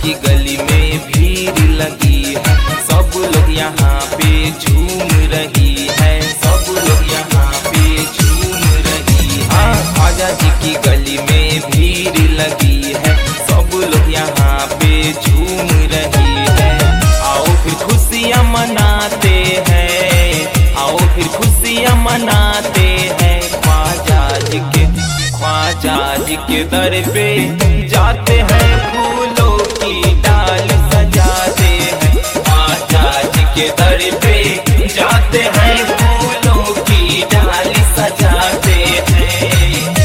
की गली में भीड़ लगी है, सब लोग यहाँ पे झूम रही है, सब लोग यहाँ पे झूम रही है। ख्वाजा जी की गली में भीड़ लगी है, सब लोग यहाँ पे झूम रही है। आओ फिर खुशियाँ मनाते हैं, आओ फिर खुशियाँ मनाते हैं। ख्वाजा जी के दर पे जाते हैं, फूलों की डाल सजाते हैं। ख्वाजा जी के दर पे जाते हैं, फूलों की डाल सजाते हैं।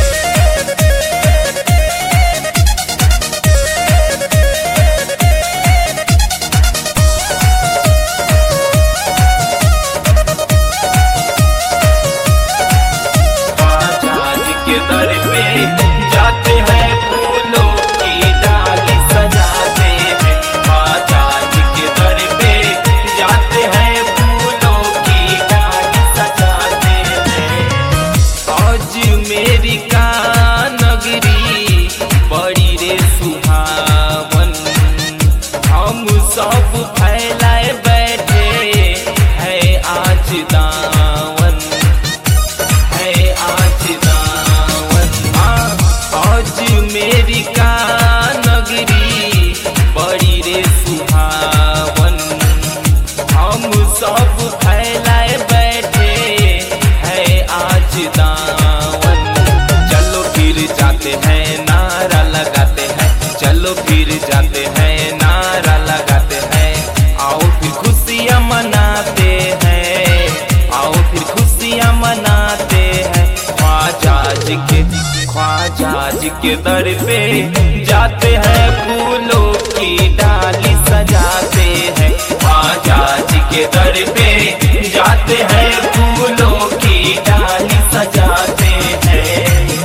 सब फैलाए बैठे है आज दावन, है आज दावन। आज मेरी का नगरी बड़ी रे सुहावन, हम सब फैलाए बैठे है आज दावन। चलो फिर जाते हैं नारा लगाते हैं, चलो फिर जाते हैं नारा लगाते हैं। आओ फिर खुशियाँ मनाते हैं, आओ फिर खुशियाँ मनाते हैं। ख्वाजा जी के दर पे जाते हैं, फूलों की डाली सजाते हैं। ख्वाजा जी के दर पे जाते हैं, फूलों की डाली सजाते हैं।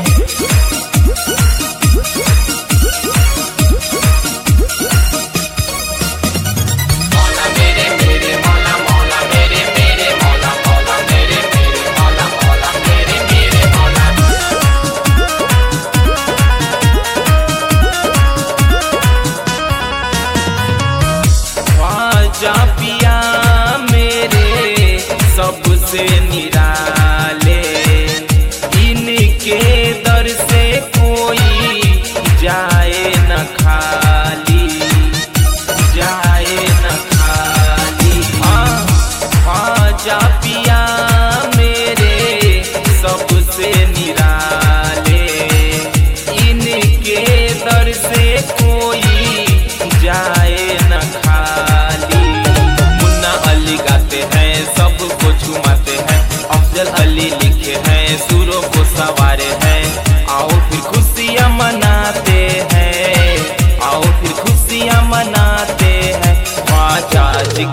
ख्वाजा पिया मेरे सबसे निराले, इनके दर से कोई जाए न खाली, जाए न खाली। ख्वाजा पिया मेरे सबसे निराले, इनके दर से कोई जाए न खाली। मुन्ना अली गाते हैं, सबको झुमाते हैं, अफजल अली लिखे हैं, सुरों को सवारे हैं। आओ फिर खुशियाँ मनाते हैं, आओ फिर खुशियाँ मनाते हैं। ख्वाजा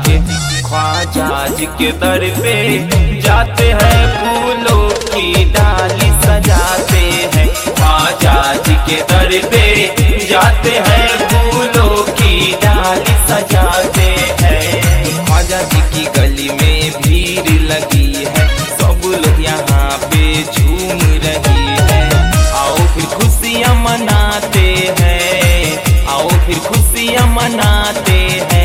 जी के दर पे जाते हैं, फूलों की डाली सजाते हैं। ख्वाजा जी के दर पे जाते हैं, फूलों की डाली सजाते हैं। ख्वाजा जी की गली में भीड़ लगी है, सब लोग यहाँ पे झूम रही है। आओ फिर खुशियाँ मनाते हैं, आओ फिर खुशियाँ मनाते हैं।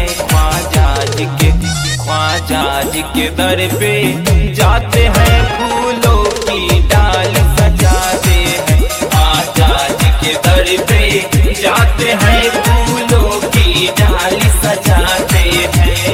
ख्वाजा जी के दर पे जाते हैं, फूलों की डाल सजाते हैं। ख्वाजा जी के दर पे जाते हैं, फूलों की डाल सजाते हैं।